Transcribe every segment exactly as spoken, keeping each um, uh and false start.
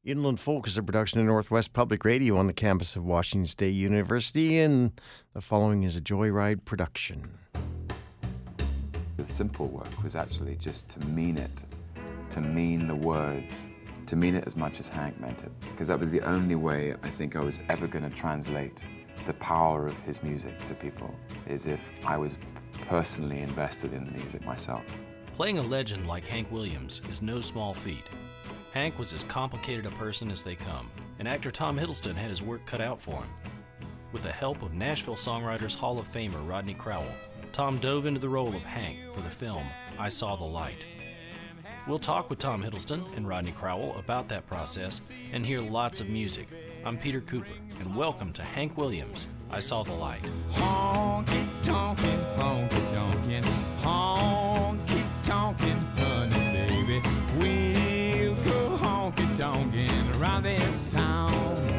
Inland Folk is a production of Northwest Public Radio on the campus of Washington State University, and the following is a Joyride production. The simple work was actually just to mean it, to mean the words, to mean it as much as Hank meant it, because that was the only way I think I was ever going to translate the power of his music to people, is if I was personally invested in the music myself. Playing a legend like Hank Williams is no small feat. Hank was as complicated a person as they come, and actor Tom Hiddleston had his work cut out for him. With the help of Nashville Songwriters Hall of Famer Rodney Crowell, Tom dove into the role of Hank for the film I Saw the Light. We'll talk with Tom Hiddleston and Rodney Crowell about that process and hear lots of music. I'm Peter Cooper, and welcome to Hank Williams, I Saw the Light. Honky tonkin', honky tonkin', honky tonkin', honey baby, we'll go honky tonkin' around this town.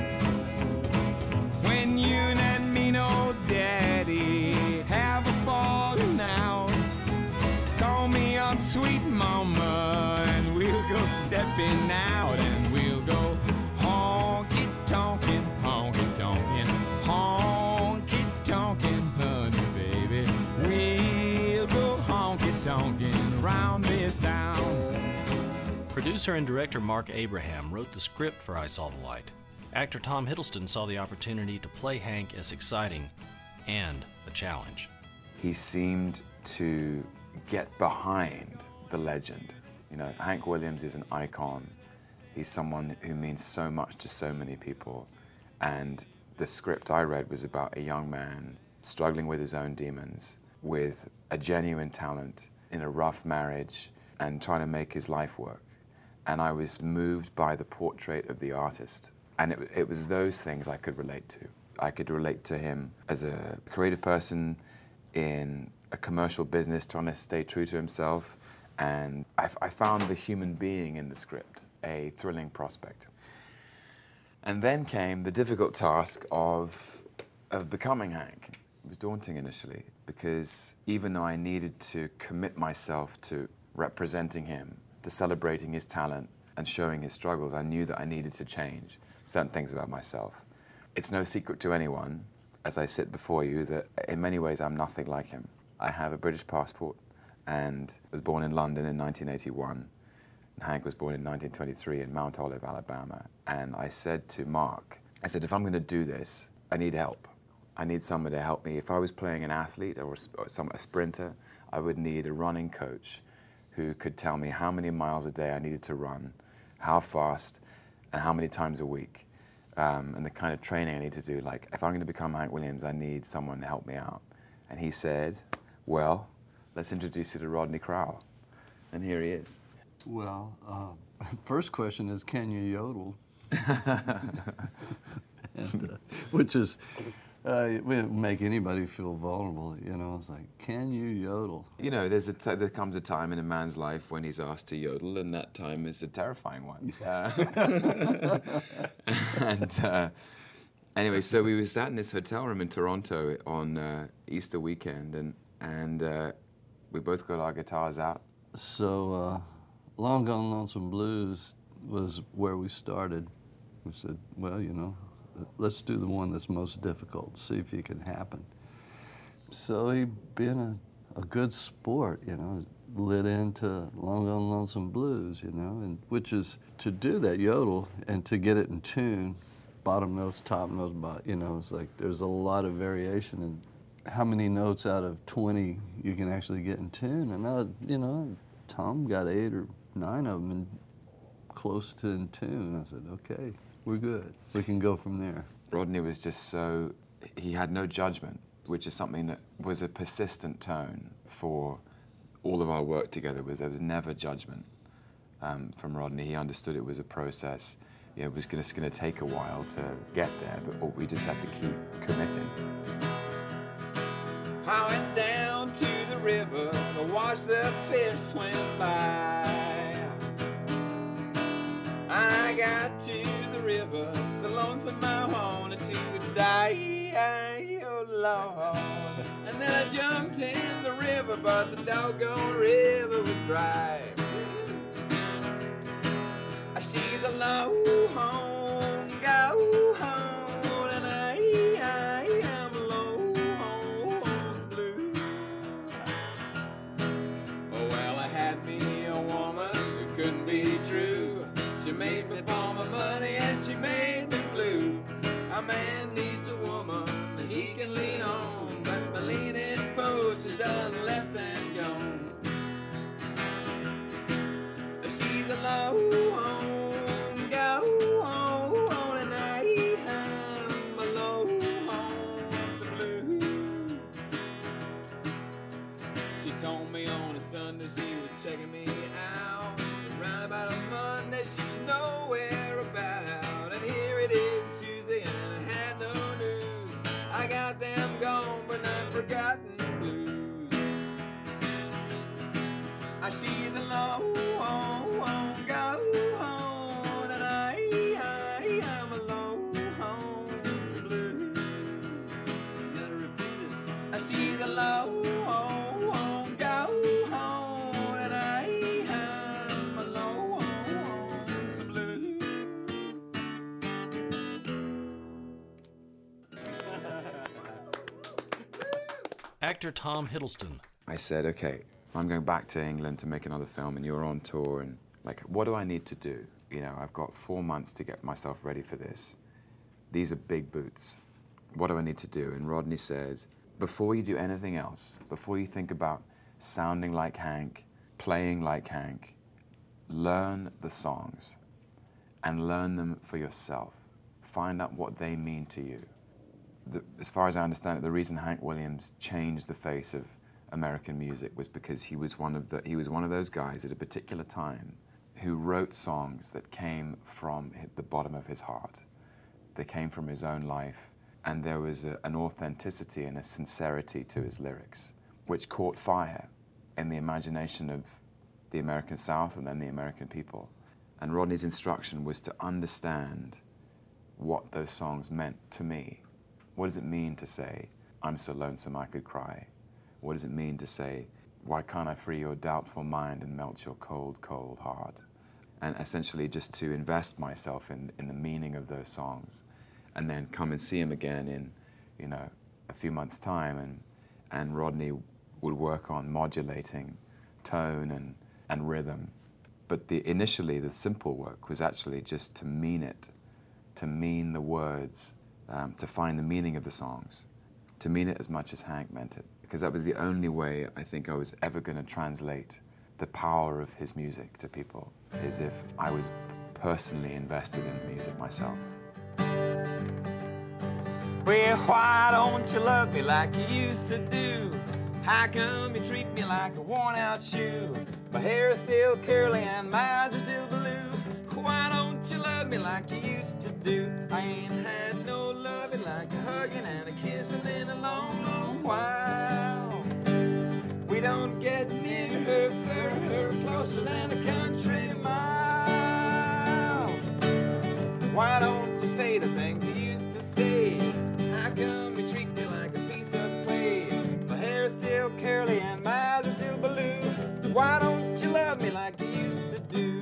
When you and me, no daddy, have a falling out, call me up, sweet mama, and we'll go stepping out, and we'll go honky tonkin', honky tonkin', honky tonkin', honey baby, we'll go honky tonkin' around this town. Producer and director Mark Abraham wrote the script for I Saw the Light. Actor Tom Hiddleston saw the opportunity to play Hank as exciting and a challenge. He seemed to get behind the legend. You know, Hank Williams is an icon. He's someone who means so much to so many people. And the script I read was about a young man struggling with his own demons, with a genuine talent, in a rough marriage, and trying to make his life work. And I was moved by the portrait of the artist. And it, it was those things I could relate to. I could relate to him as a creative person in a commercial business trying to stay true to himself. And I, I found the human being in the script a thrilling prospect. And then came the difficult task of, of becoming Hank. It was daunting initially, because even though I needed to commit myself to representing him, to celebrating his talent and showing his struggles, I knew that I needed to change certain things about myself. It's no secret to anyone, as I sit before you, that in many ways I'm nothing like him. I have a British passport and was born in London in nineteen eighty-one. And Hank was born in nineteen twenty-three in Mount Olive, Alabama. And I said to Mark, I said, if I'm going to do this, I need help. I need someone to help me. If I was playing an athlete or a, some, a sprinter, I would need a running coach who could tell me how many miles a day I needed to run, how fast, and how many times a week, um, and the kind of training I need to do. Like, if I'm going to become Hank Williams, I need someone to help me out. And he said, well, let's introduce you to Rodney Crowell. And here he is. Well, uh, first question is, can you yodel? and, uh, which is, uh, it would make anybody feel vulnerable, you know. It's like, can you yodel? You know, there's a t there comes a time in a man's life when he's asked to yodel, and that time is a terrifying one. Uh, and uh, anyway, so we were sat in this hotel room in Toronto on uh, Easter weekend, and, and uh, we both got our guitars out. So, uh, Long Gone Lonesome Blues was where we started. We said, well, you know, let's do the one that's most difficult, see if it can happen. So he, being a, a good sport, you know, lit into Long Gone Lonesome Blues, you know, and which is to do that yodel and to get it in tune, bottom notes, top notes, bot, you know, it's like there's a lot of variation in how many notes out of twenty you can actually get in tune. And now, you know, Tom got eight or nine of them and close to in tune. I said, okay, we're good. We can go from there. Rodney was just so, he had no judgment, which is something that was a persistent tone for all of our work together. Was there was never judgment um, from Rodney. He understood it was a process. You know, it was going to take a while to get there, but we just had to keep committing. I went down to the river to watch the fish swim by. I got to the river, so lonesome I wanted to die, oh Lord. And then I jumped in the river, but the doggone river was dry. She's a low home, go home, and I, I am low home's blue. Oh, well, I had me a woman who couldn't be true. She made me for my money and she made me blue. A man needs a woman that he can lean on, but my leaning post is done left and gone. She's a low home, go home, and I am a low home's blue. She told me on a Sunday she was checking me out. Around about a Monday she's nowhere about. And here it is Tuesday and I had no news. I got them gone but not forgotten blues. Ah, she's a low home, go home, and I, I am a low home's blue. Gotta repeat it. Ah, she's a low home, go home, and I am a low home's blue. Actor Tom Hiddleston. I said, okay, I'm going back to England to make another film, and you're on tour, and like, what do I need to do? You know, I've got four months to get myself ready for this. These are big boots. What do I need to do? And Rodney said, before you do anything else, before you think about sounding like Hank, playing like Hank, learn the songs and learn them for yourself. Find out what they mean to you. The, as far as I understand it, the reason Hank Williams changed the face of American music was because he was one of the he was one of those guys at a particular time who wrote songs that came from the bottom of his heart. They came from his own life, and there was a, an authenticity and a sincerity to his lyrics, which caught fire in the imagination of the American South and then the American people. And Rodney's instruction was to understand what those songs meant to me. What does it mean to say, I'm so lonesome I could cry? What does it mean to say, why can't I free your doubtful mind and melt your cold, cold heart? And essentially just to invest myself in, in the meaning of those songs, and then come and see him again in, you know, a few months' time, and, and Rodney would work on modulating tone and, and rhythm. But the, initially, the simple work was actually just to mean it, to mean the words, um, to find the meaning of the songs, to mean it as much as Hank meant it. Because that was the only way I think I was ever going to translate the power of his music to people, is if I was personally invested in the music myself. Well, why don't you love me like you used to do? How come you treat me like a worn-out shoe? My hair is still curly and my eyes are still blue. Why don't you love me like you used to do? I ain't had no loving like a hugging and a kissing in a long, long while. We don't get near her, her closer than a country mile. Why don't you say the things you used to say? How come you treat me like a piece of clay? My hair is still curly and my eyes are still blue. Why don't you love me like you used to do?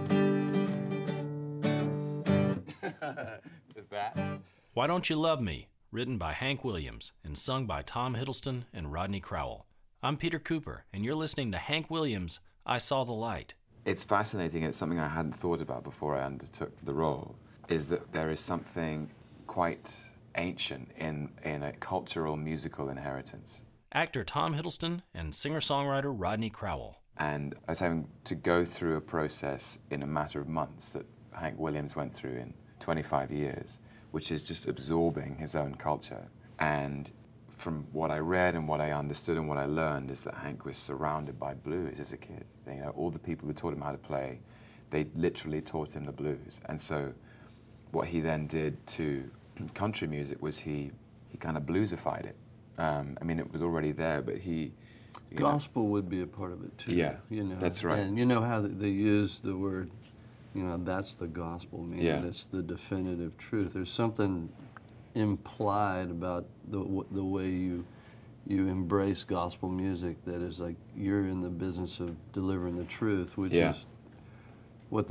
Is that? Why Don't You Love Me? Written by Hank Williams and sung by Tom Hiddleston and Rodney Crowell. I'm Peter Cooper, and you're listening to Hank Williams' I Saw the Light. It's fascinating, and it's something I hadn't thought about before I undertook the role, is that there is something quite ancient in, in a cultural musical inheritance. Actor Tom Hiddleston and singer-songwriter Rodney Crowell. And I was having to go through a process in a matter of months that Hank Williams went through in twenty-five years, which is just absorbing his own culture. And from what I read and what I understood and what I learned is that Hank was surrounded by blues as a kid. You know, all the people who taught him how to play, they literally taught him the blues. And so what he then did to country music was he, he kind of bluesified it. Um, I mean, it was already there, but he... Gospel know. would be a part of it too. Yeah, you know, that's right. And you know how they use the word, you know, that's the gospel, meaning yeah. it's the definitive truth. There's something implied about the the way you you embrace gospel music that is like you're in the business of delivering the truth, which yeah. is what the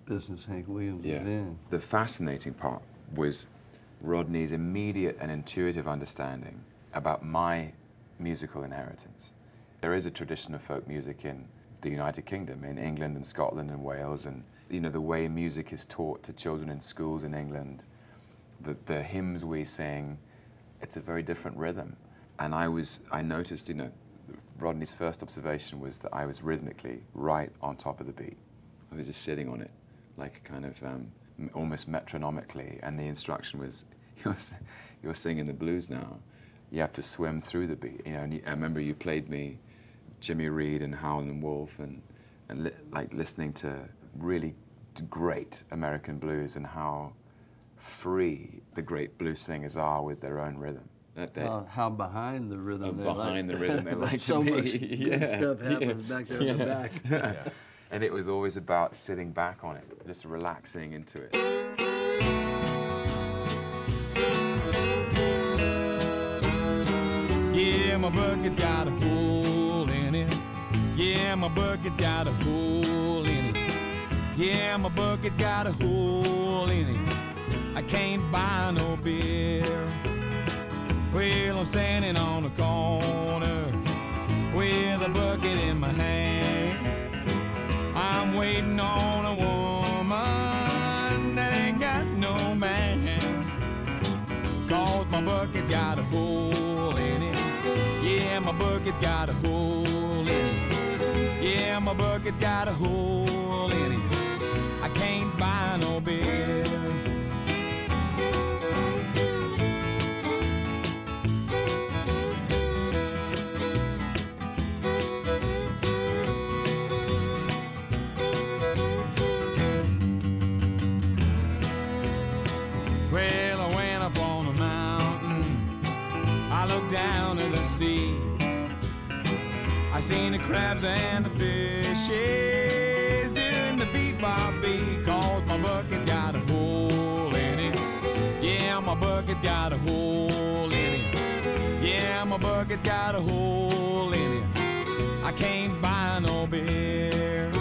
business Hank Williams Yeah. was in. The fascinating part was Rodney's immediate and intuitive understanding about my musical inheritance. There is a tradition of folk music in the United Kingdom, in England and Scotland and Wales, and you know the way music is taught to children in schools in England, the, the hymns we sing, it's a very different rhythm. And I was, I noticed, you know, Rodney's first observation was that I was rhythmically right on top of the beat. I was just sitting on it, like kind of um, almost metronomically, and the instruction was, you're, you're singing the blues now. You have to swim through the beat. You know, and you, I remember you played me Jimmy Reed and Howlin' Wolf, and, and li like listening to really great American blues and how free the great blues singers are with their own rhythm. That they, Uh, how behind the rhythm uh, they behind like. the rhythm they like So to be. much good Yeah, stuff happens yeah, back there in the yeah. back. Yeah. And it was always about sitting back on it, just relaxing into it. Yeah, my bucket's got a hole in it. Yeah, my bucket's got a hole in it. Yeah, my bucket's got a hole in it. I can't buy no beer. Well, I'm standing on the corner with a bucket in my hand. I'm waiting on a woman that ain't got no man. Cause my bucket got a hole in it. Yeah, my bucket's got a hole in it. Yeah, my bucket's got a hole in it. I can't buy no beer. Well, I went up on a mountain, I looked down at the sea. I seen the crabs and the fishes doing the beat by beat. Cause my bucket's got a hole in it. Yeah, my bucket's got a hole in it. Yeah, my bucket's got a hole in it. I can't buy no beer.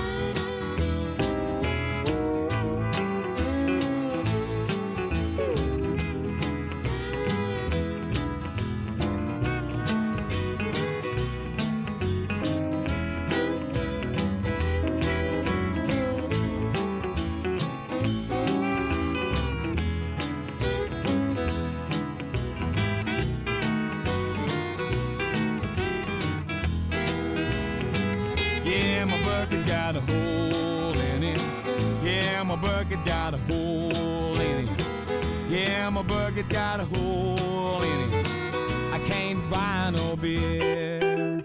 Yeah, my bucket's got a hole in it. Yeah, my bucket's got a hole in it. Yeah, my bucket's got a hole in it. I can't buy no beer.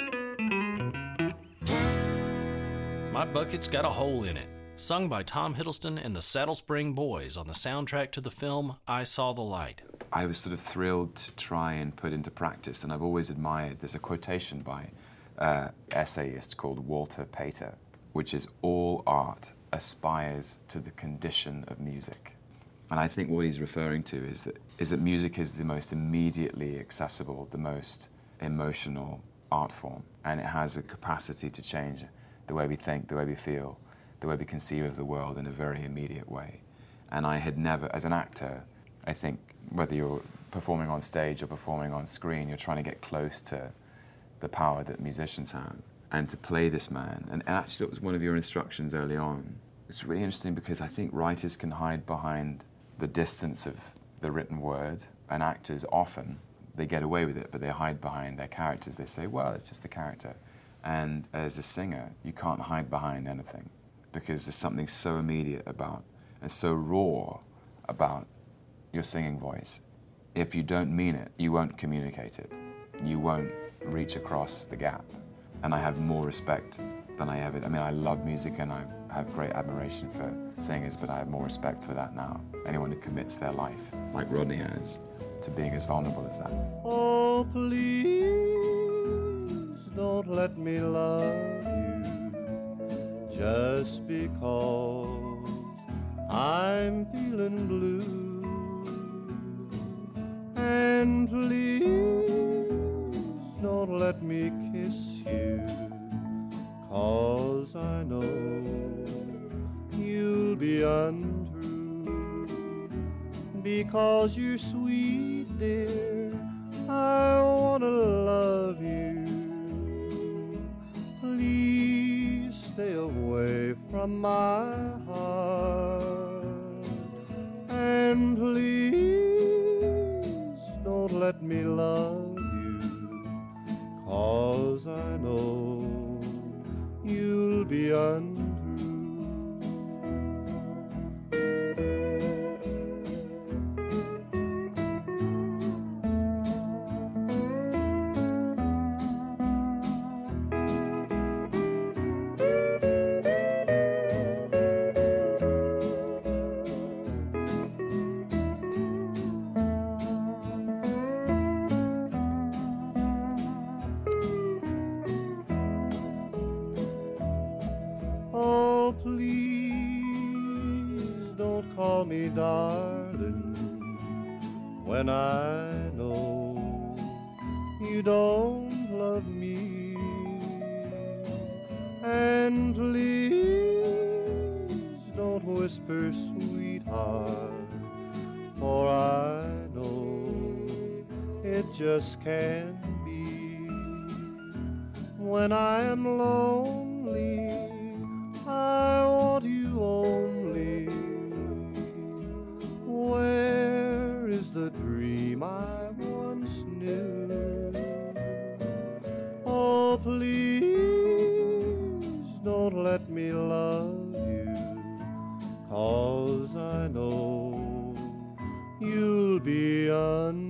My Bucket's Got a Hole in It, sung by Tom Hiddleston and the Saddle Spring Boys on the soundtrack to the film I Saw the Light. I was sort of thrilled to try and put into practice, and I've always admired, there's a quotation by uh, essayist called Walter Pater, which is, all art aspires to the condition of music. And I think what he's referring to is that, is that music is the most immediately accessible, the most emotional art form, and it has a capacity to change the way we think, the way we feel, the way we conceive of the world in a very immediate way. And I had never, as an actor, I think whether you're performing on stage or performing on screen, you're trying to get close to the power that musicians have. And to play this man, and actually it was one of your instructions early on. It's really interesting because I think writers can hide behind the distance of the written word, and actors often, they get away with it, but they hide behind their characters. They say, well, it's just the character. And as a singer, you can't hide behind anything because there's something so immediate about and so raw about your singing voice. If you don't mean it, you won't communicate it. You won't reach across the gap. And I have more respect than I ever, I mean, I love music and I have great admiration for singers, but I have more respect for that now. Anyone who commits their life, like Rodney has, to being as vulnerable as that. Oh, please don't let me love you just because I'm feeling blue. And please don't let me kiss you, 'cause I know you'll be be untrue. Because you're sweet, dear, I wanna love you. Please stay away from my heart, and please don't let me love you, 'cause I know you'll be untrue. Oh, please don't call me darling when I know you don't love me. And please don't whisper sweetheart, for I know it just can't be. When I am lonely, I want you only. Where is the dream I once knew? Oh, please don't let me love you, 'cause I know you'll be untrue.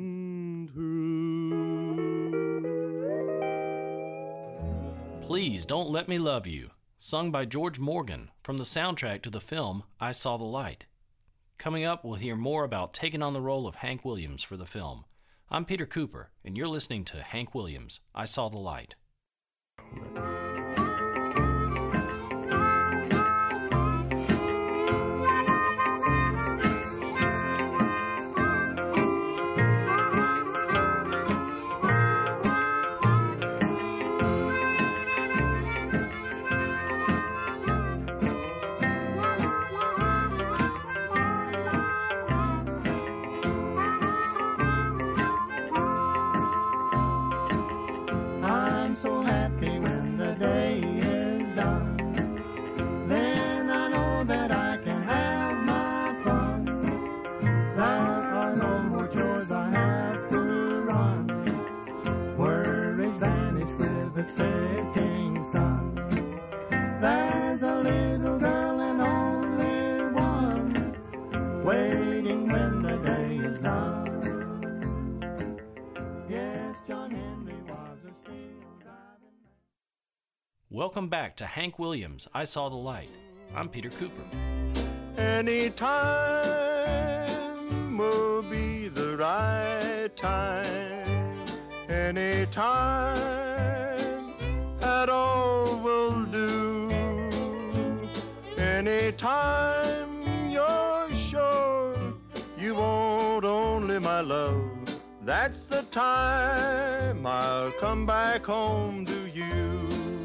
Please Don't Let Me Love You, sung by George Morgan from the soundtrack to the film I Saw the Light. Coming up, we'll hear more about taking on the role of Hank Williams for the film. I'm Peter Cooper, and you're listening to Hank Williams, I Saw the Light. I'm so happy when the day is done. Then I know that I can have my fun. There are no more chores I have to run. Worries vanish with the setting sun. There's a little girl and only one, waiting when the day is done. Yes, John Henry was a steel driving. Welcome back to Hank Williams, I Saw the Light. I'm Peter Cooper. Anytime will be the right time. Anytime at all will do. Anytime you're sure you want only my love, that's the time I'll come back home to you.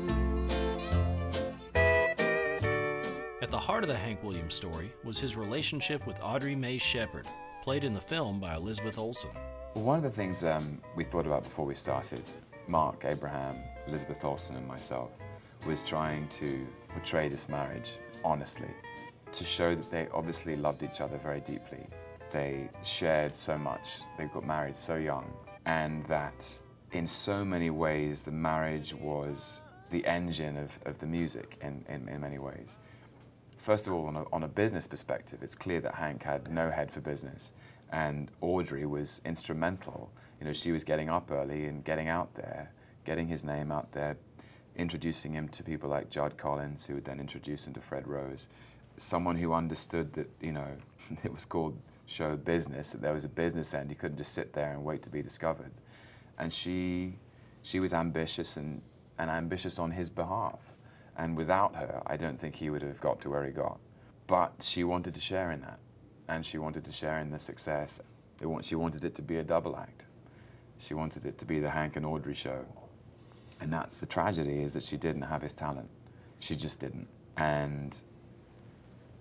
At the heart of the Hank Williams story was his relationship with Audrey Mae Shepherd, played in the film by Elizabeth Olsen. Well, one of the things um, we thought about before we started, Mark, Abraham, Elizabeth Olsen and myself, was trying to portray this marriage honestly, to show that they obviously loved each other very deeply. They shared so much, they got married so young, and that in so many ways the marriage was the engine of, of the music in, in, in many ways. First of all, on a, on a business perspective, it's clear that Hank had no head for business, and Audrey was instrumental. You know, she was getting up early and getting out there, getting his name out there, introducing him to people like Judd Collins, who would then introduce him to Fred Rose. Someone who understood that, you know, it was called show business, that there was a business end. You couldn't just sit there and wait to be discovered. And she, she was ambitious and, and ambitious on his behalf. And without her, I don't think he would have got to where he got. But she wanted to share in that, and she wanted to share in the success. They want, she wanted it to be a double act. She wanted it to be the Hank and Audrey show. And that's the tragedy, is that she didn't have his talent. She just didn't. And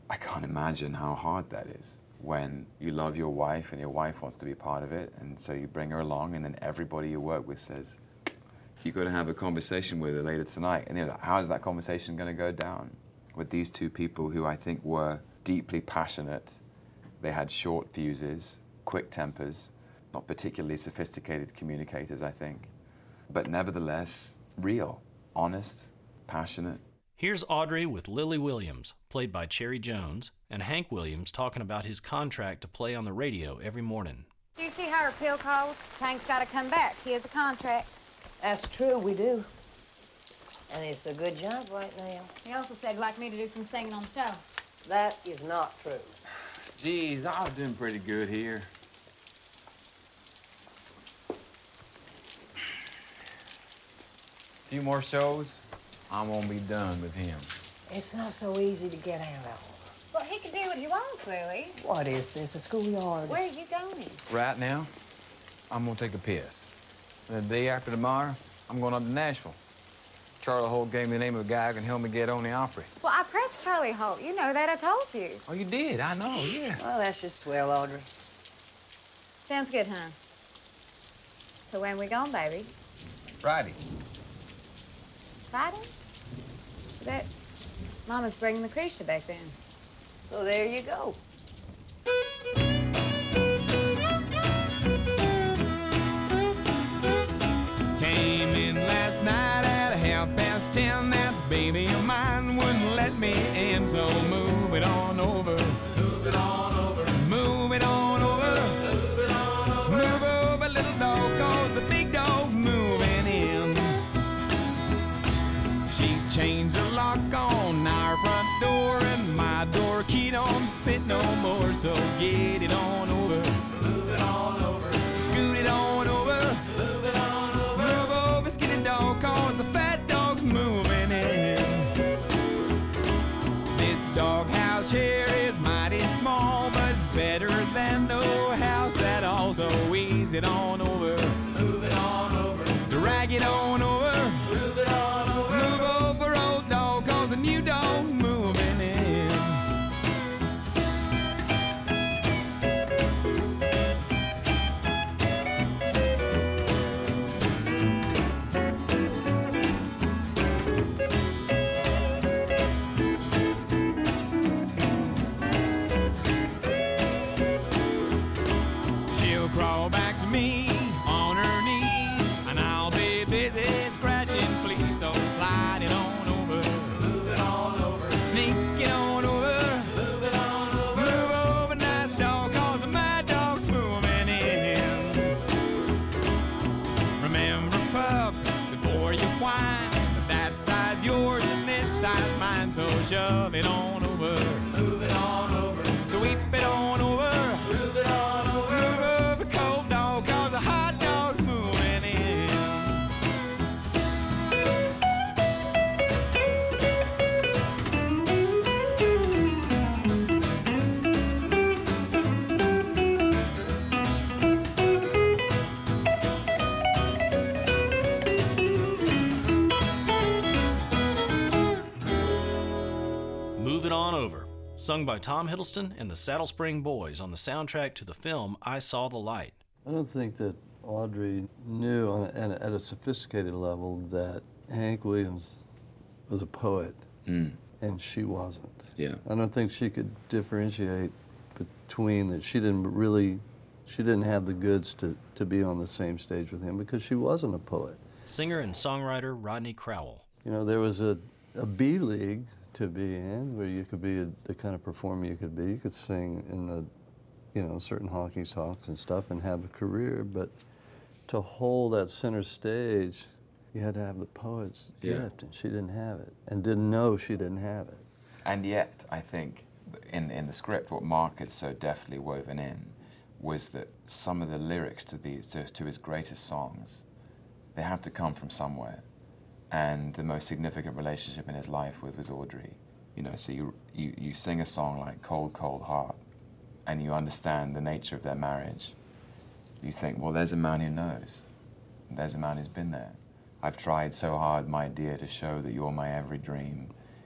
I can't imagine how hard that is when you love your wife and your wife wants to be part of it, and so you bring her along, and then everybody you work with says, you've got to have a conversation with her later tonight. And you're like, how is that conversation going to go down? With these two people who I think were deeply passionate. They had short fuses, quick tempers, not particularly sophisticated communicators, I think, but nevertheless, real, honest, passionate. Here's Audrey with Lily Williams, played by Cherry Jones, and Hank Williams talking about his contract to play on the radio every morning. Do you see how her pill called? Hank's got to come back. He has a contract. That's true, we do. And it's a good job right now. He also said he'd like me to do some singing on the show. That is not true. Geez, I was doing pretty good here. A few more shows, I won't be done with him. It's not so easy to get out of. Well, he can do what he wants, Lily. What is this, a schoolyard? Where are you going? Right now, I'm gonna take a piss. And the day after tomorrow, I'm going up to Nashville. Charlie Holt gave me the name of a guy who can help me get on the Opry. Well, I pressed Charlie Holt. You know that, I told you. Oh, you did? I know, yeah. Well, that's just swell, Audrey. Sounds good, huh? So when we going, baby? Friday. Friday? That Mama's bringing the Lucretia back then. So there you go. Came in last night at half past ten. That baby of mine wouldn't let me in, so move it on over. Move it on over. Move it on over. Move it on over. Move over, little dog, cause the big dog's moving in. She changed the lock on our front door, and my door key don't fit no more, so get it on over. Move it on over. Scoot it on over. Move it on over. Move over, skinny dog, cause the fat dog's moving in. This doghouse here is mighty small, but it's better than no house at all, so ease it on over. Move it on over. Drag it on over. Move it on over. Move over, old dog, cause the new dog's moving in. She'll crawl back to me on her knees, and I'll be busy scratching fleas, so slide it on over. Move it on over. Sneak it on over. Move it on over. Move over, nice dog, cause my dog's moving in. Remember, pup, before you whine, that side's yours and this side's mine, so shove it on over. Move it on over. Sweep it on over. Move it on over. Move over, cold dog, cause a hot dog's moving in. Move It On Over, sung by Tom Hiddleston and the Saddle Spring Boys on the soundtrack to the film I Saw the Light. I don't think that Audrey knew on a, at a sophisticated level that Hank Williams was a poet, Mm. and she wasn't. Yeah. I don't think she could differentiate between that. She didn't really, she didn't have the goods to, to be on the same stage with him because she wasn't a poet. Singer and songwriter Rodney Crowell. You know, there was a, a B league to be in where you could be a, the kind of performer you could be. You could sing in the, you know, certain honky tonks and stuff and have a career, but to hold that center stage, you had to have the poet's Yeah. gift, and she didn't have it, and didn't know she didn't have it. And yet, I think, in, in the script, what Mark had so deftly woven in was that some of the lyrics to these, to, to his greatest songs, they have to come from somewhere. And the most significant relationship in his life was, was Audrey. You know, so you, you, you sing a song like Cold, Cold Heart, and you understand the nature of their marriage. You think, well, there's a man who knows. There's a man who's been there. I've tried so hard, my dear, to show that you're my every dream.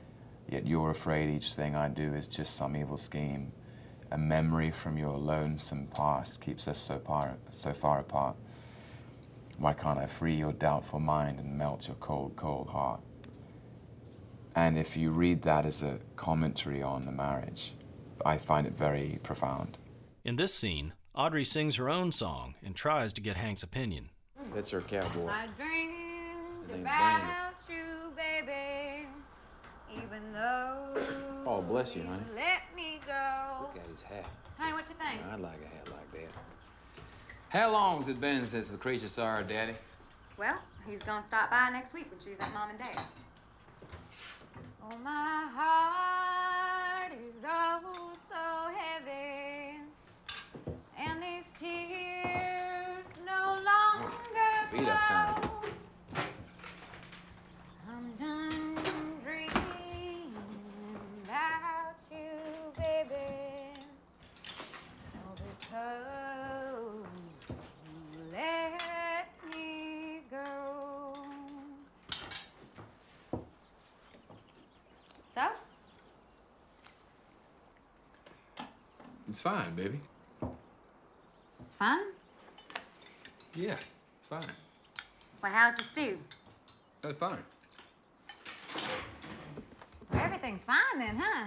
Yet you're afraid each thing I do is just some evil scheme. A memory from your lonesome past keeps us so far, so far apart. Why can't I free your doubtful mind and melt your cold, cold heart? And if you read that as a commentary on the marriage, I find it very profound. In this scene, Audrey sings her own song and tries to get Hank's opinion. That's our cowboy. I dreamed about you, baby, even though Oh, bless you, honey. let me go. Look at his hat. Honey, what you think? I'd like a hat like that. How long's it been since the creature saw her daddy? Well, he's gonna stop by next week when she's at Mom and Dad's. Oh, my heart is oh so heavy, and these tears no longer Beat up time. flow. I'm done dreaming about you, baby, all because you let me go. So? It's fine, baby. It's fine? Yeah, fine. Well, how's the stew? That's fine. Well, everything's fine then, huh?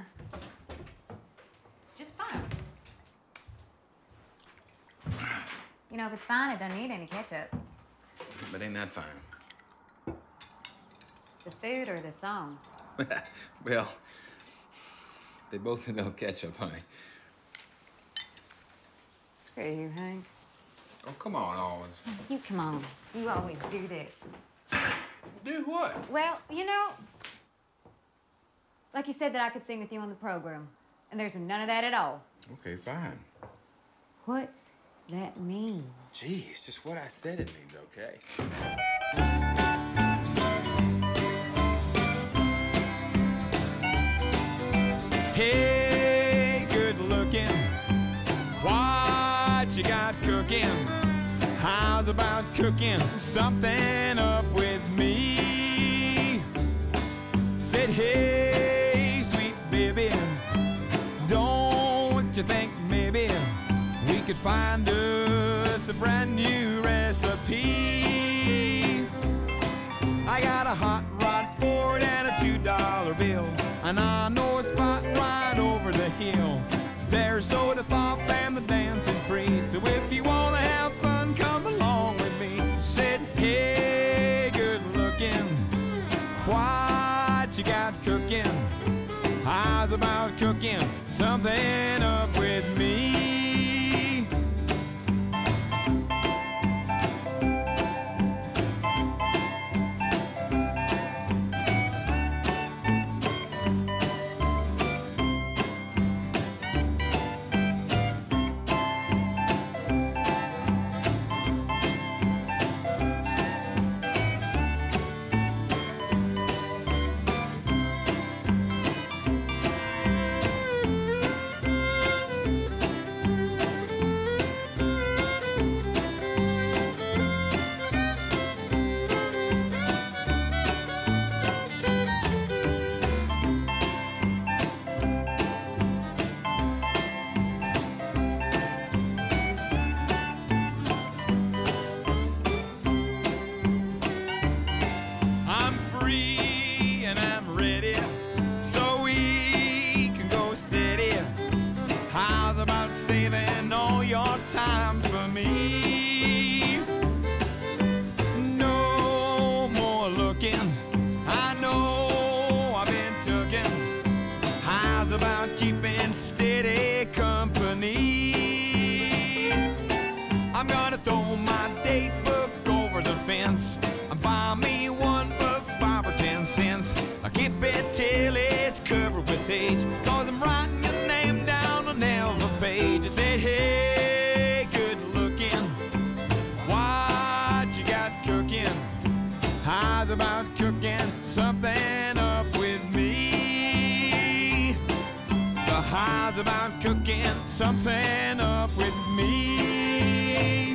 Just fine. You know, if it's fine, it doesn't need any ketchup. But ain't that fine? The food or the song? Well, they both need a little ketchup, honey. Screw you, Hank. Oh, come on, always. You come on. You always do this. Do what? Well, you know, like you said that I could sing with you on the program, and there's been none of that at all. Okay, fine. What's that mean? Gee, it's just what I said it means, okay? Hey, good looking, what you got cooking? How's about cooking something up with me? Said, hey, sweet baby, don't you think maybe we could find us a brand new recipe? I got a hot rod Ford and a two dollar bill, and I know a spot right over the hill. There's soda pop and the dancing's free, so if you wanna have fun, come along with me. Said, hey, good looking, what you got cooking? How's about cooking something up with me? Time for me. No more looking, I know I've been tooken. How's about keeping steady company? I'm gonna throw my date book over the fence and buy me one for five or ten cents. I keep it till it's covered with age, cause I'm writing your name down on every page. I said, hey, how's about cooking something up with me? So how's about cooking something up with me?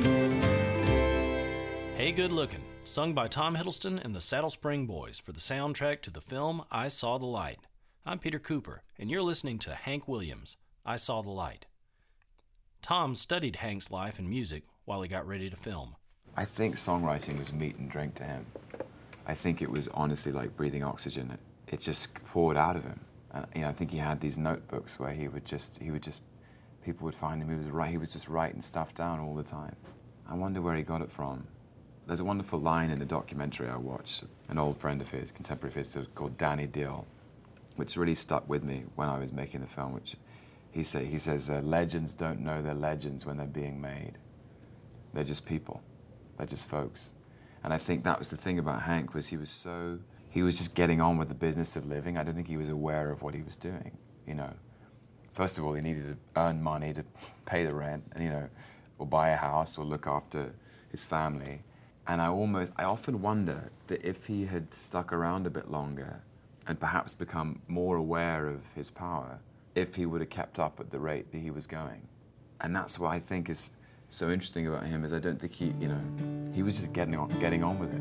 Hey Good Lookin', sung by Tom Hiddleston and the Saddle Spring Boys for the soundtrack to the film I Saw the Light. I'm Peter Cooper, and you're listening to Hank Williams, I Saw the Light. Tom studied Hank's life and music while he got ready to film. I think songwriting was meat and drink to him. I think it was honestly like breathing oxygen. It, it just poured out of him. And, you know, I think he had these notebooks where he would just, he would just, people would find him, he was, write, he was just writing stuff down all the time. I wonder where he got it from. There's a wonderful line in a documentary I watched, an old friend of his, contemporary of his, called Danny Deal, which really stuck with me when I was making the film, which he, say, he says, uh, legends don't know they're legends when they're being made. They're just people. They're just folks. And I think that was the thing about Hank, was he was so, he was just getting on with the business of living. I don't think he was aware of what he was doing, you know. First of all, he needed to earn money to pay the rent, and, you know, or buy a house or look after his family. And I almost, I often wonder that if he had stuck around a bit longer and perhaps become more aware of his power, if he would have kept up at the rate that he was going. And that's what I think is so interesting about him, is I don't think he, you know, he was just getting on, getting on with it.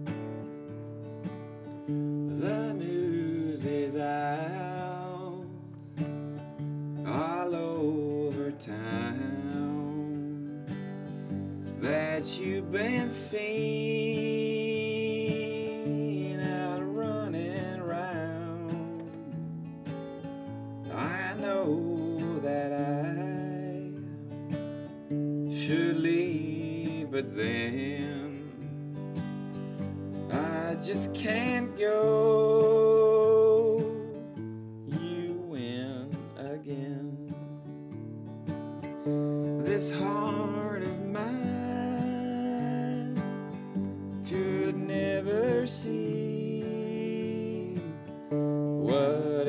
The news is out all over town that you've been seen out running around. I know that I should leave, but then I just can't go. You win again. This heart of mine could never see what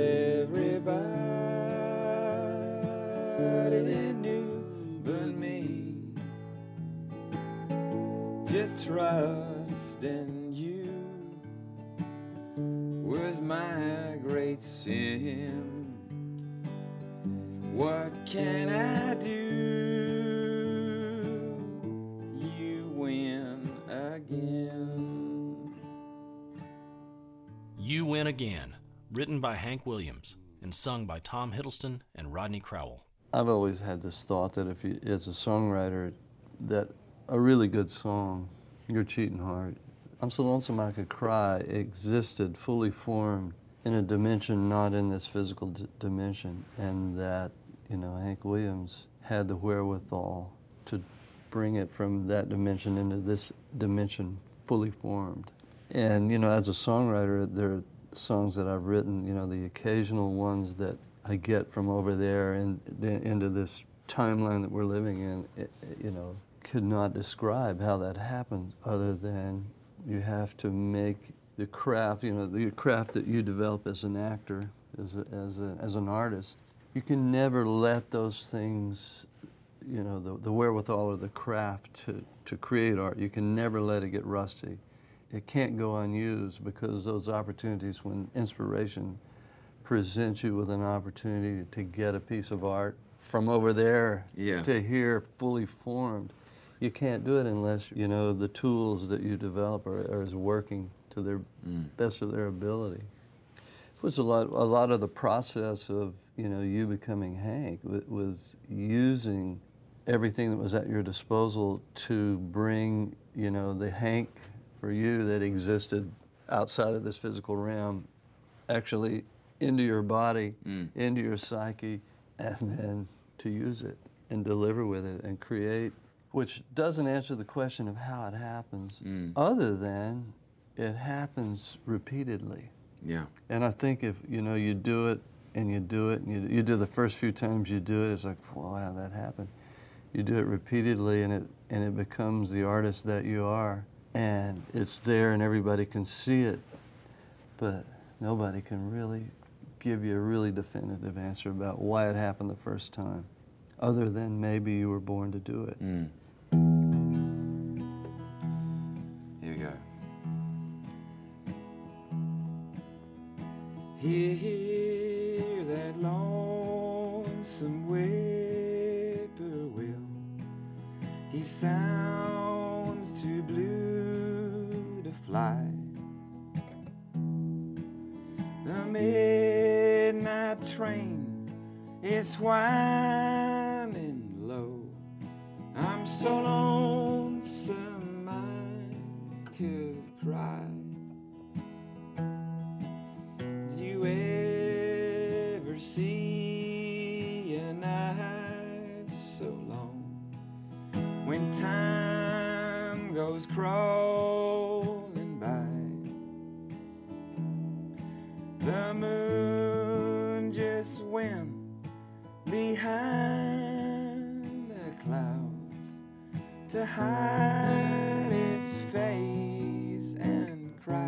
everybody knew but me. Just trust in you was my great sin. What can I do? You win again. You Win Again, written by Hank Williams and sung by Tom Hiddleston and Rodney Crowell. I've always had this thought that if you, as a songwriter, that a really good song, Your Cheating Heart, I'm So Lonesome I Could Cry, existed fully formed in a dimension not in this physical d dimension, and that, you know, Hank Williams had the wherewithal to bring it from that dimension into this dimension fully formed. And, you know, as a songwriter, there are songs that I've written, you know, the occasional ones that I get from over there and into this timeline that we're living in, it, you know, could not describe how that happened, other than you have to make the craft, you know, the craft that you develop as an actor, as, a, as, a, as an artist. You can never let those things, you know, the, the wherewithal or the craft to, to create art, you can never let it get rusty. It can't go unused, because those opportunities, when inspiration presents you with an opportunity to get a piece of art from over there Yeah. to here fully formed, you can't do it unless, you know, the tools that you develop are, are is working to their Mm. best of their ability. It was a lot, a lot of the process of, you know, you becoming Hank was using everything that was at your disposal to bring, you know, the Hank for you that existed outside of this physical realm actually into your body, Mm. into your psyche, and then to use it and deliver with it and create, which doesn't answer the question of how it happens, Mm. other than it happens repeatedly. Yeah. And I think if, you know, you do it and you do it and you, you do the first few times you do it, it's like, wow, that happened. You do it repeatedly, and it, and it becomes the artist that you are. And it's there and everybody can see it, but nobody can really give you a really definitive answer about why it happened the first time, other than maybe you were born to do it. Mm. Here we go. Hear that lonesome whippoorwill. He sounds too blue to fly. The midnight my train is whining low. I'm so lonesome I could cry. Did you ever see a night so long when time goes crawling by? The moon just went behind the clouds to hide its face and cry.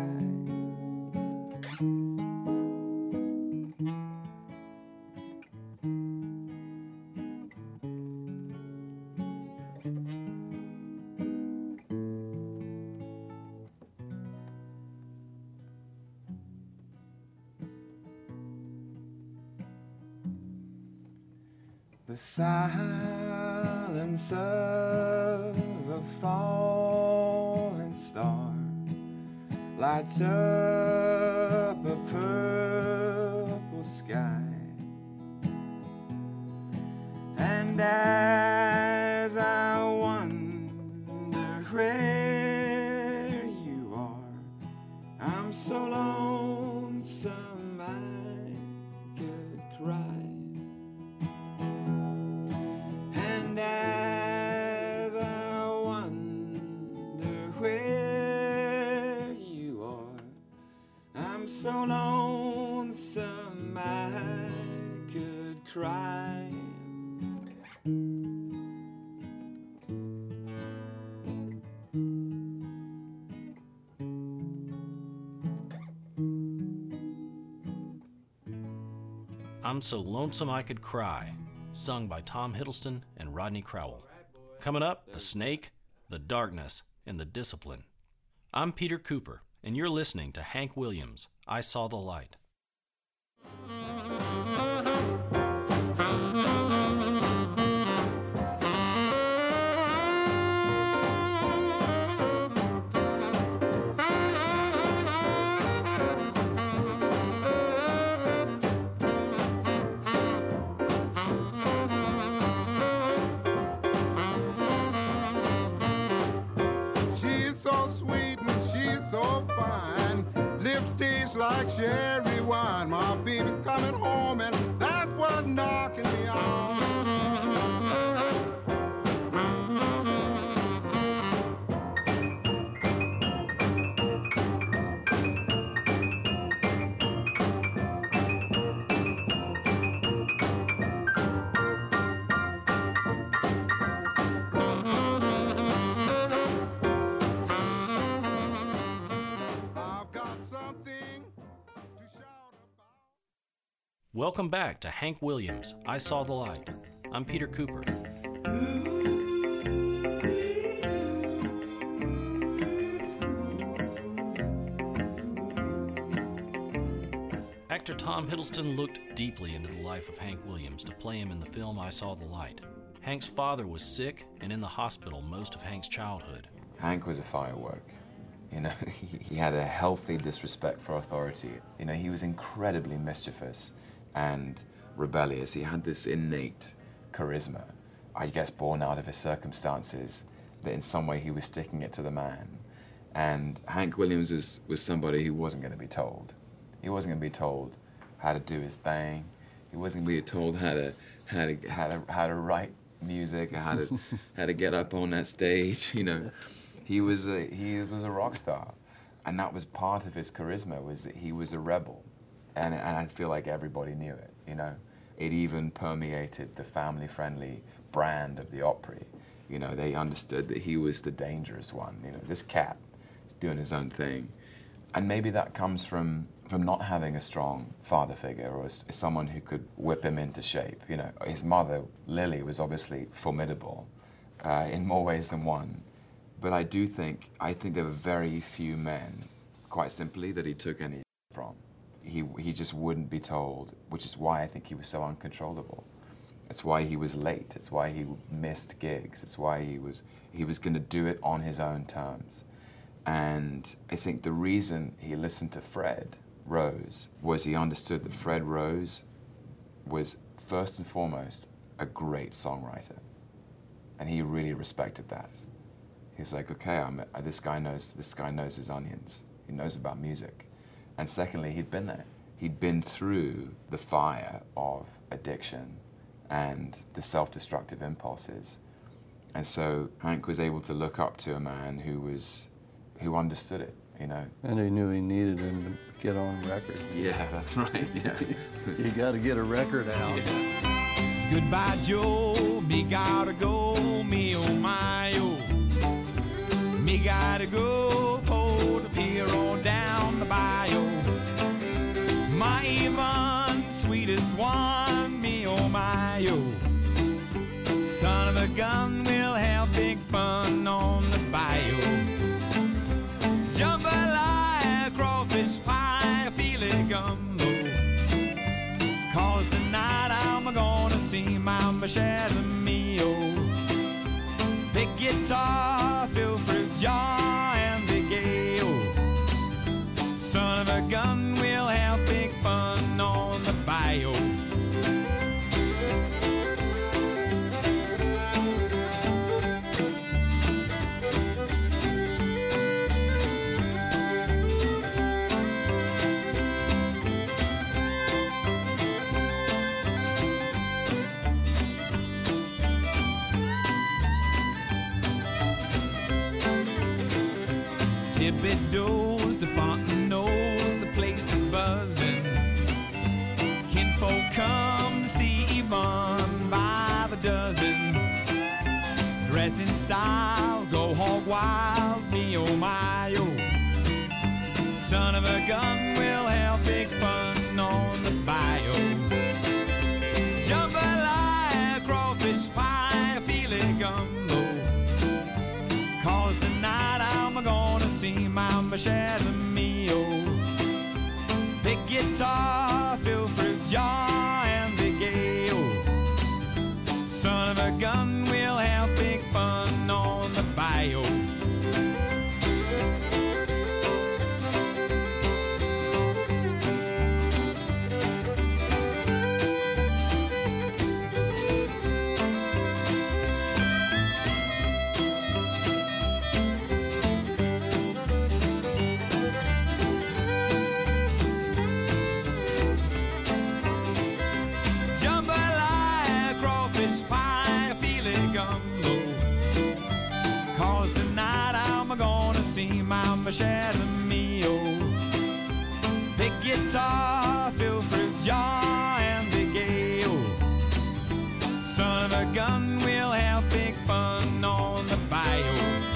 The silence of a falling star lights up a purple sky, and as I wonder where you are, I'm so lonesome I could cry. And as I wonder where you are, I'm so lonesome I could cry. I'm So Lonesome I Could Cry, sung by Tom Hiddleston and Rodney Crowell. Coming up, The Snake, The Darkness, and The Discipline. I'm Peter Cooper, and you're listening to Hank Williams' I Saw the Light. She's so sweet and she's so fine. Lips taste like cherry wine. My baby's coming home and that's what's knocking me on. Welcome back to Hank Williams' I Saw the Light. I'm Peter Cooper. Actor Tom Hiddleston looked deeply into the life of Hank Williams to play him in the film I Saw the Light. Hank's father was sick and in the hospital most of Hank's childhood. Hank was a firework. You know, he, he had a healthy disrespect for authority. You know, he was incredibly mischievous and rebellious. He had this innate charisma, I guess born out of his circumstances, that in some way he was sticking it to the man. And Hank Williams was, was somebody who wasn't going to be told. He wasn't going to be told how to do his thing. He wasn't going to be told how to, how to, how to, how to write music, or how to, how to get up on that stage, you know. He was a, he was a rock star, and that was part of his charisma, was that he was a rebel, and, and I feel like everybody knew it, you know. It even permeated the family-friendly brand of the Opry. You know, they understood that he was the dangerous one. You know, this cat is doing his own thing, and maybe that comes from from not having a strong father figure or as, as someone who could whip him into shape. You know, his mother, Lily, was obviously formidable uh, in more ways than one. But I do think, I think there were very few men, quite simply, that he took any from. He, he just wouldn't be told, which is why I think he was so uncontrollable. It's why he was late. It's why he missed gigs. It's why he was, he was going to do it on his own terms. And I think the reason he listened to Fred Rose was he understood that Fred Rose was first and foremost a great songwriter. And he really respected that. He was like, okay, I'm, uh, this guy knows, this guy knows his onions. He knows about music. And secondly, he'd been there. He'd been through the fire of addiction and the self-destructive impulses. And so Hank was able to look up to a man who was, who understood it, you know. And he knew he needed him to get on record. Yeah, that's right, yeah. You gotta get a record out. Yeah. Goodbye, Joe, me gotta go, me oh my oh. Me gotta go, pull the pier on down the bayou. My even sweetest one, me oh my oh. Son of a gun, we'll have big fun on the bayou. Jambalaya, crawfish pie, feel it gumbo. Cause tonight I'm gonna see Mama Shazamio. Big guitar, fill fruit jar, and big ale. Son of a gun, we'll have big fun on the bayou. Thibodeau's, the Fontenot's, the place is buzzing. Kinfolk come to see Yvonne by the dozen. Dress in style, go hog wild, me oh my oh. Son of a gun, we'll have big fun on the bayou. Jambalaya, crawfish pie, filet gumbo. Cause tonight I'm gonna see Mama Shazamio. Big guitar, fill fruit jar, and big ale. Son of a gun, we'll have big fun on the bayou. See Mama Shazamio. Big guitar, fill fruit jar, and big ale. Son of a gun, we'll have big fun on the bayou.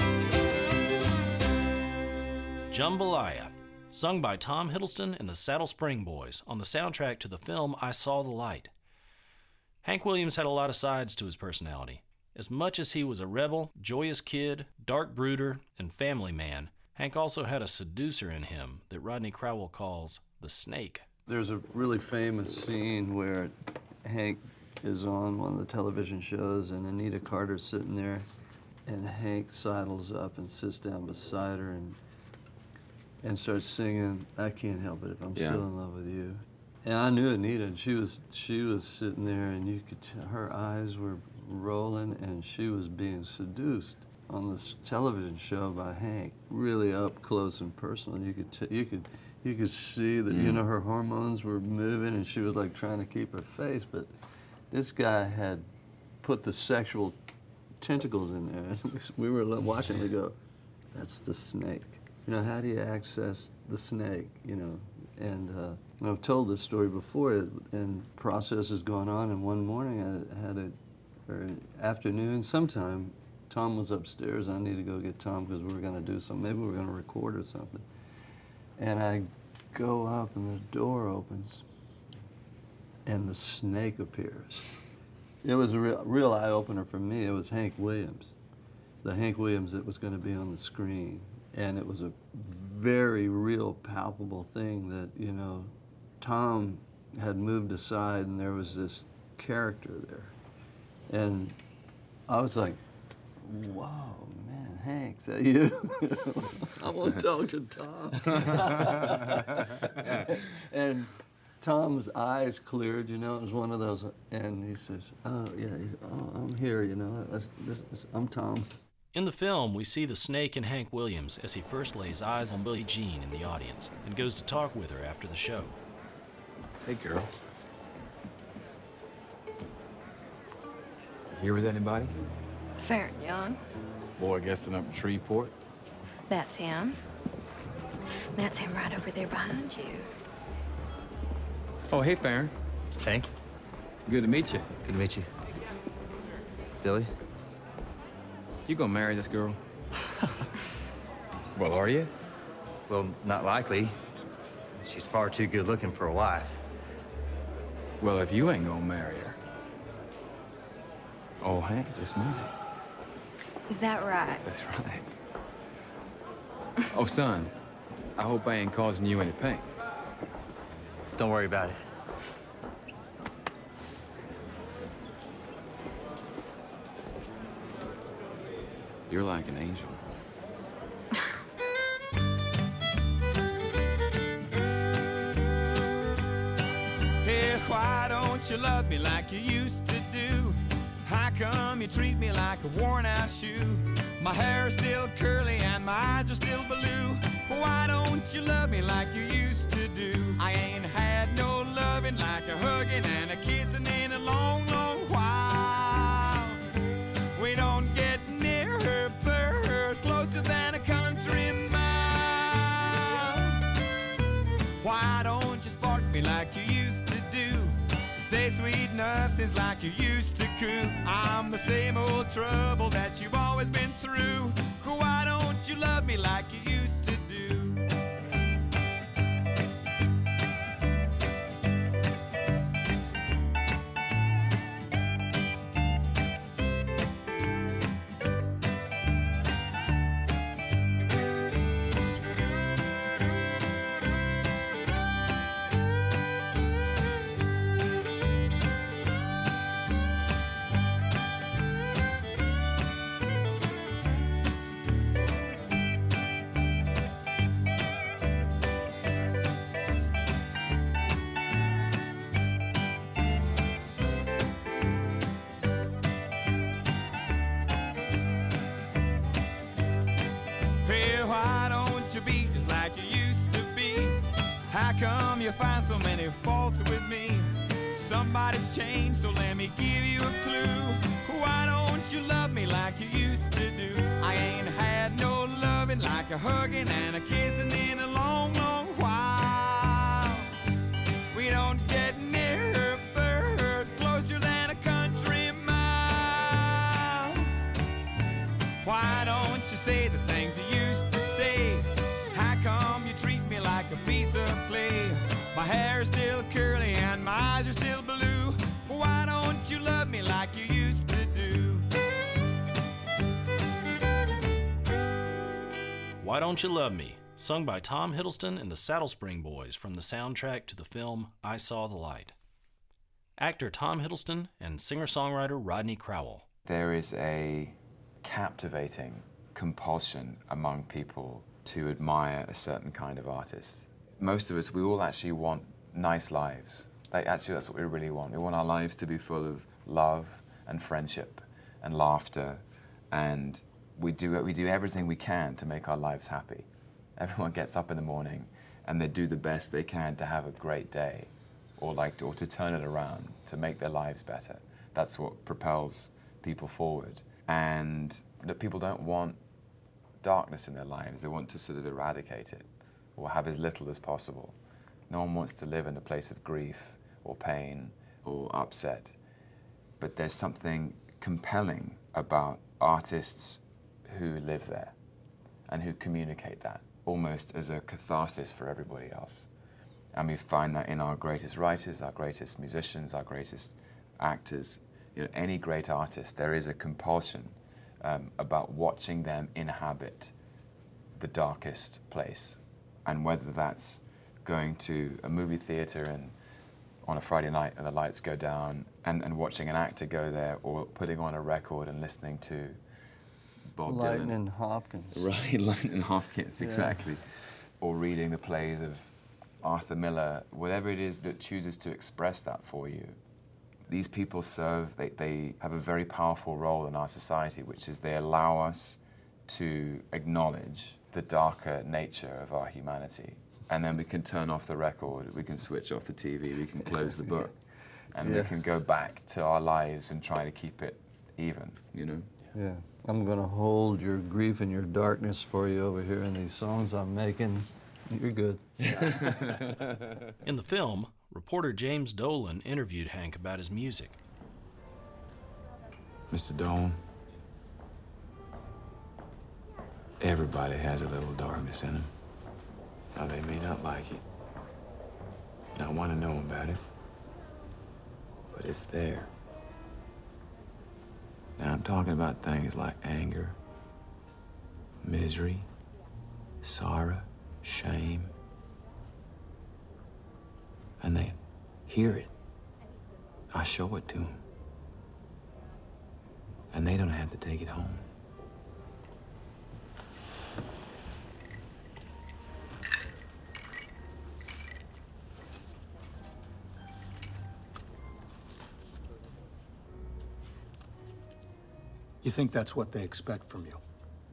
Jambalaya, sung by Tom Hiddleston and the Saddle Spring Boys on the soundtrack to the film I Saw the Light. Hank Williams had a lot of sides to his personality. As much as he was a rebel, joyous kid, dark brooder, and family man, Hank also had a seducer in him that Rodney Crowell calls the snake. There's a really famous scene where Hank is on one of the television shows and Anita Carter's sitting there, and Hank sidles up and sits down beside her and and starts singing, I Can't Help It If I'm Yeah. Still in Love With You. And I knew Anita, and she was, she was sitting there, and you could tell her eyes were rolling, and she was being seduced on this television show by Hank, really up close and personal. You could t you could you could see that mm. you know her hormones were moving, and she was like trying to keep her face. But this guy had put the sexual tentacles in there. We were watching to go, that's the snake. You know, how do you access the snake? You know, and uh, I've told this story before, and process has gone on. And one morning I had a or afternoon sometime, Tom was upstairs. I need to go get Tom because we were going to do something. Maybe we were going to record or something. And I go up and the door opens and the snake appears. It was a real, real eye-opener for me. It was Hank Williams, the Hank Williams that was going to be on the screen. And it was a very real, palpable thing that, you know, Tom had moved aside and there was this character there. And I was like, whoa, man, Hank, is that you? I want to talk to Tom. and Tom's eyes cleared, you know. It was one of those, and he says, "Oh yeah, oh, I'm here, you know. This, this, this, I'm Tom." In the film, we see the Snake and Hank Williams as he first lays eyes on Billie Jean in the audience and goes to talk with her after the show. Hey, girl. Here with anybody? Farron Young. Boy guessing up in Shreveport. That's him. That's him right over there behind you. Oh, hey, Farron. Hank. Good to meet you. Good to meet you. Billy? You gonna marry this girl? Well, are you? Well, not likely. She's far too good looking for a wife. Well, if you ain't gonna marry her. Oh, Hank just moved. Is that right? That's right. Oh, son, I hope I ain't causing you any pain. Don't worry about it. You're like an angel. Hey, why don't you love me like you used to do? How come you treat me like a worn-out shoe? My hair's still curly and my eyes are still blue. Why don't you love me like you used to do? I ain't had no loving like a hugging and a kissing in a long, long while. We don't get nearer, further, closer than a country mile. Why don't you spark me like you used to do? Say sweet nothings like you used to coo. I'm the same old trouble that you've always been through. Why don't you love me like you used to do? To be just like you used to be. How come you find so many faults with me? Somebody's changed, so let me give you a clue. Why don't you love me like you used to do? I ain't had no loving like a hugging and a kissing in a long, long while. We don't get nearer, further, closer than a country mile. Why don't you say the things you used to say? How come you treat me like a piece of clay? My hair's still curly and my eyes are still blue. Why don't you love me like you used to do? Why Don't You Love Me, sung by Tom Hiddleston and the Saddle Spring Boys from the soundtrack to the film I Saw the Light. Actor Tom Hiddleston and singer-songwriter Rodney Crowell. There is a captivating compulsion among people to admire a certain kind of artist. Most of us, we all actually want nice lives. Like, actually, that's what we really want. We want our lives to be full of love and friendship and laughter, and we do, we do everything we can to make our lives happy. Everyone gets up in the morning and they do the best they can to have a great day, or, like, or to turn it around, to make their lives better. That's what propels people forward. And that people don't want darkness in their lives. They want to sort of eradicate it or have as little as possible. No one wants to live in a place of grief or pain or upset. But there's something compelling about artists who live there and who communicate that almost as a catharsis for everybody else. And we find that in our greatest writers, our greatest musicians, our greatest actors. You know, any great artist, there is a compulsion Um, about watching them inhabit the darkest place. And whether that's going to a movie theater and on a Friday night and the lights go down and, and watching an actor go there, or putting on a record and listening to Bob Dylan. Lightning Hopkins. Right, Lightning Hopkins, Yeah. exactly. Or reading the plays of Arthur Miller, whatever it is that chooses to express that for you. These people serve, they, they have a very powerful role in our society, which is they allow us to acknowledge the darker nature of our humanity. And then we can turn off the record, we can switch off the T V, we can close the book, and yeah. we can go back to our lives and try to keep it even, you know? Yeah. I'm gonna hold your grief and your darkness for you over here in these songs I'm making. You're good. In the film, reporter James Dolan interviewed Hank about his music. Mister Dolan, everybody has a little darkness in them. Now, they may not like it, not want to know about it, but it's there. Now, I'm talking about things like anger, misery, sorrow, shame. And they hear it. I show it to them. And they don't have to take it home. You think that's what they expect from you?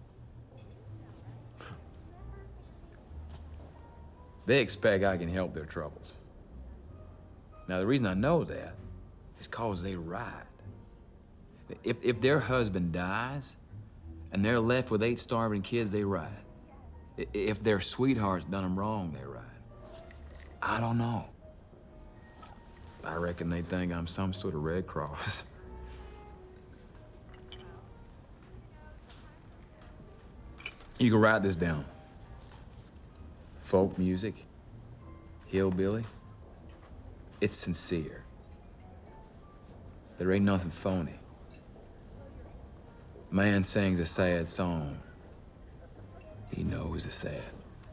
They expect I can help their troubles. Now, the reason I know that is cause they ride. If, if their husband dies and they're left with eight starving kids, they ride. If their sweetheart's done them wrong, they ride. I don't know. I reckon they think I'm some sort of Red Cross. You can write this down. Folk music, hillbilly, it's sincere. There ain't nothing phony. Man sings a sad song. He knows it's sad.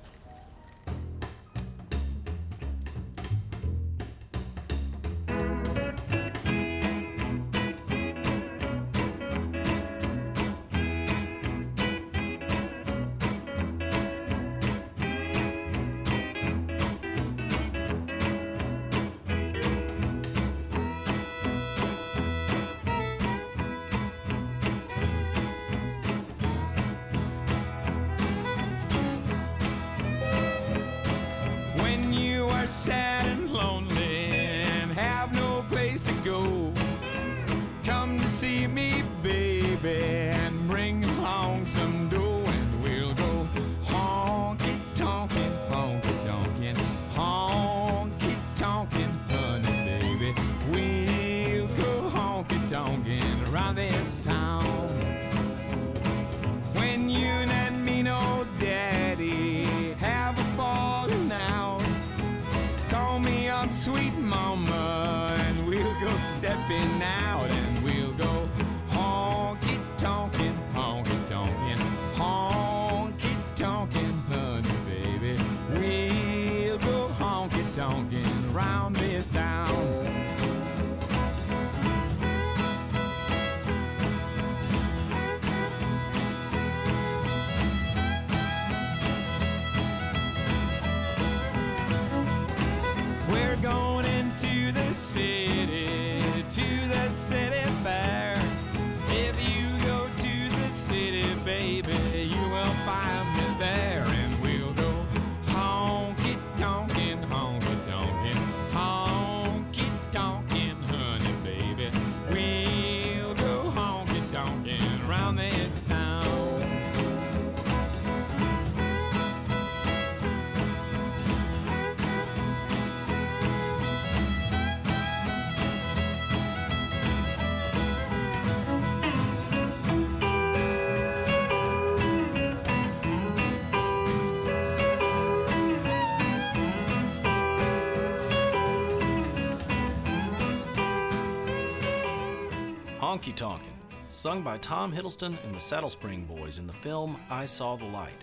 Honky Tonkin', sung by Tom Hiddleston and the Saddle Spring Boys in the film I Saw the Light.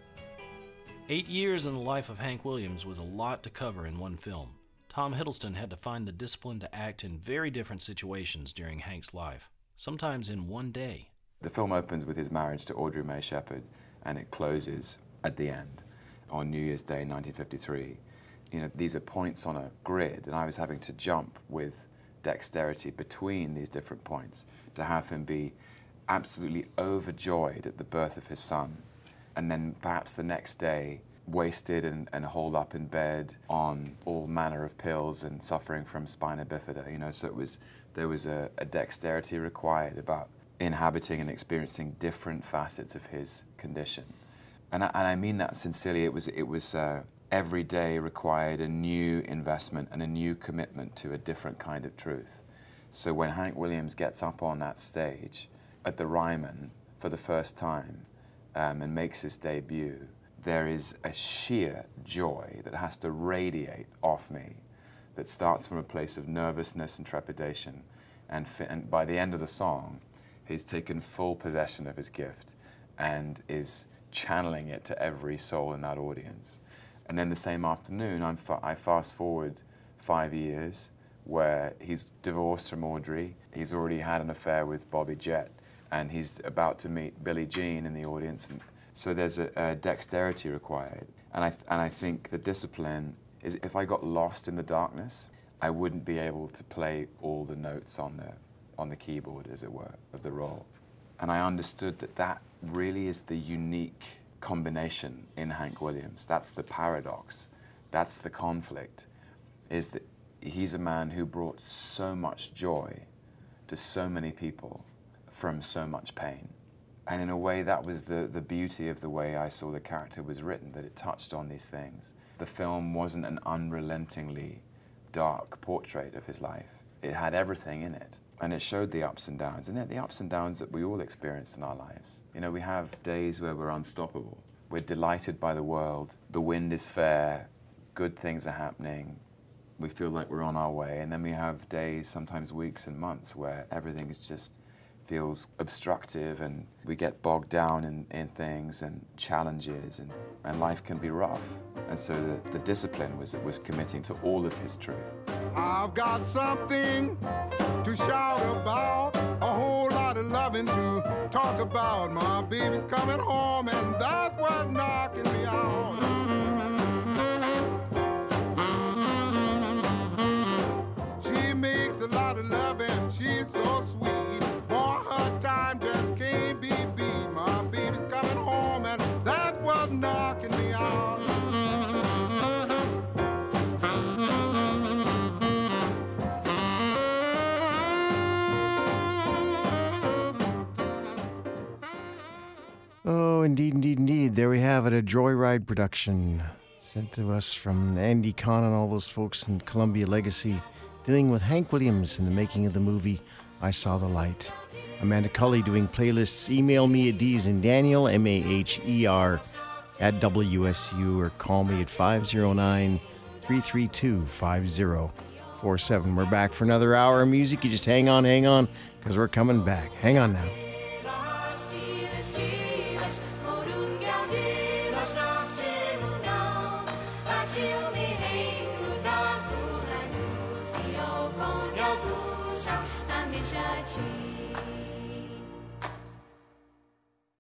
Eight years in the life of Hank Williams was a lot to cover in one film. Tom Hiddleston had to find the discipline to act in very different situations during Hank's life, sometimes in one day. The film opens with his marriage to Audrey Mae Shepherd, and it closes at the end on New Year's Day nineteen fifty-three. you know, these are points on a grid, and I was having to jump with dexterity between these different points to have him be absolutely overjoyed at the birth of his son, and then perhaps the next day wasted and, and holed up in bed on all manner of pills and suffering from spina bifida, you know, so it was, there was a, a dexterity required about inhabiting and experiencing different facets of his condition. And I, and I mean that sincerely. It was, it was uh, every day required a new investment and a new commitment to a different kind of truth. So when Hank Williams gets up on that stage at the Ryman for the first time um, and makes his debut, there is a sheer joy that has to radiate off me that starts from a place of nervousness and trepidation. And, fi and by the end of the song, he's taken full possession of his gift and is channeling it to every soul in that audience. And then the same afternoon, I'm fa I fast forward five years where he's divorced from Audrey. He's already had an affair with Bobby Jett, and he's about to meet Billie Jean in the audience. And so there's a, a dexterity required. And I, and I think the discipline is, if I got lost in the darkness, I wouldn't be able to play all the notes on the, on the keyboard, as it were, of the role. And I understood that that really is the unique combination in Hank Williams. That's the paradox. That's the conflict, is that he's a man who brought so much joy to so many people from so much pain. And in a way, that was the, the beauty of the way I saw the character was written, that it touched on these things. The film wasn't an unrelentingly dark portrait of his life. It had everything in it. And it showed the ups and downs, and the ups and downs that we all experience in our lives. You know, we have days where we're unstoppable. We're delighted by the world. The wind is fair. Good things are happening. We feel like we're on our way. And then we have days, sometimes weeks and months, where everything is just feels obstructive, and we get bogged down in, in things and challenges, and, and life can be rough. And so the, the discipline was, was committing to all of his truth. I've got something to shout about, a whole lot of loving to talk about. My baby's coming home, and that's what's knocking me out. She makes a lot of love, and she's so sweet. Boy, her time just can't be beat. My baby's coming home, and that's what's knocking me out. Oh, indeed, indeed, indeed. There we have it, a Joyride production sent to us from Andy Kahn and all those folks in Columbia Legacy, dealing with Hank Williams in the making of the movie I Saw the Light. Amanda Cully doing playlists. Email me at Dees and Daniel, M A H E R, at W S U, or call me at five oh nine, three three two, five oh four seven. We're back for another hour of music. You just hang on, hang on, because we're coming back. Hang on now. She